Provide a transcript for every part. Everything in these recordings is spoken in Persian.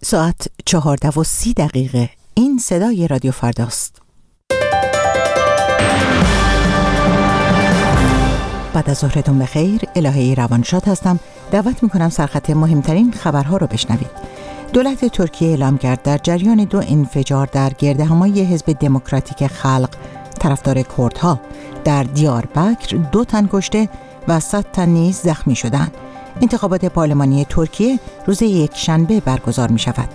ساعت 14:30. این صدای رادیو فرداست. بعد از ظهرتون بخیر. الهه روانشاد هستم. دعوت میکنم سرخط مهمترین خبرها رو بشنوید. دولت ترکیه اعلام کرد در جریان 2 انفجار در گردهمایی حزب دموکراتیک خلق طرفدار کردها در دیاربکر 2 تن کشته و 100 تن نیز زخمی شدند. انتخابات پارلمانی ترکیه روز یکشنبه برگزار می شود.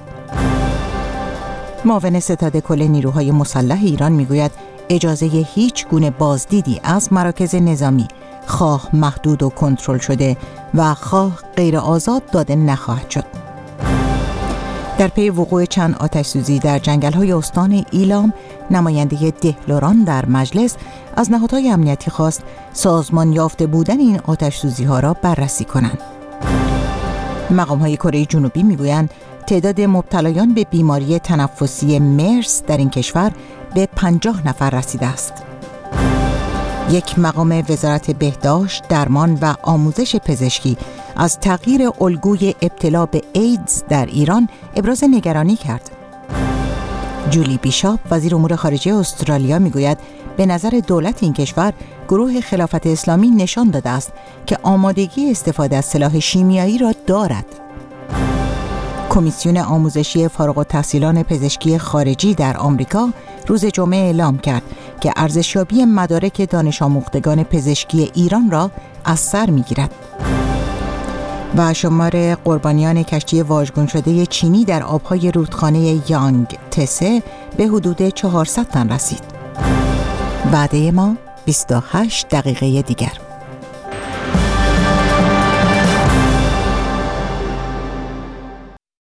معاون ستاد کل نیروهای مسلح ایران می گوید اجازه هیچ گونه بازدیدی از مراکز نظامی خواه محدود و کنترل شده و خواه غیر آزاد داده نخواهد شد. در پی وقوع چند آتش‌سوزی در جنگل‌های استان ایلام، نماینده دهلوران در مجلس از نهادهای امنیتی خواست سازمان یافته بودن این آتش‌سوزی‌ها را بررسی کنند. مقام‌های کره جنوبی می‌گویند تعداد مبتلایان به بیماری تنفسی مرس در این کشور به 50 نفر رسیده است. یک مقام وزارت بهداشت، درمان و آموزش پزشکی از تغییر الگوی ابتلا به ایدز در ایران ابراز نگرانی کرد. جولی بیشاپ، وزیر امور خارجه استرالیا، میگوید به نظر دولت این کشور گروه خلافت اسلامی نشان داده است که آمادگی استفاده از سلاح شیمیایی را دارد. کمیسیون آموزشی فارغ التحصیلان پزشکی خارجی در آمریکا روز جمعه اعلام کرد که ارزشیابی مدارک دانش آموختگان پزشکی ایران را از سر می‌گیرد. و شمار قربانیان کشتی واژگون شده چینی در آب‌های رودخانه یانگ تسه به حدود 400 تن رسید. وعده ما 28 دقیقه دیگر.